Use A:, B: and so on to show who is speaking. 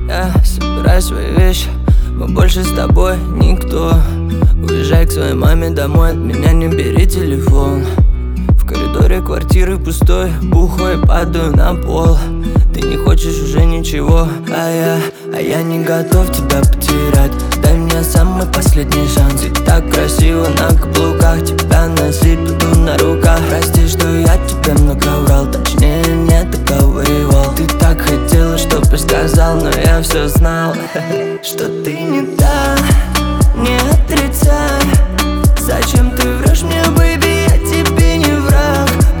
A: Я собираю свои вещи, мы больше с тобой никто. Уезжай к своей маме домой, от меня не бери телефон. В коридоре квартиры пустой, бухой падаю на пол. Ты не хочешь уже ничего, а я не готов тебя потерять. Дай мне самый последний шанс. Ты так красиво на каблуках, тебя носить буду на руках. Прости, что я тебе много врал, точнее не договаривал. Ты так хотела, чтоб я сказал, но я все знал. Что ты не та, не отрицай. Зачем ты врешь мне, бэйби?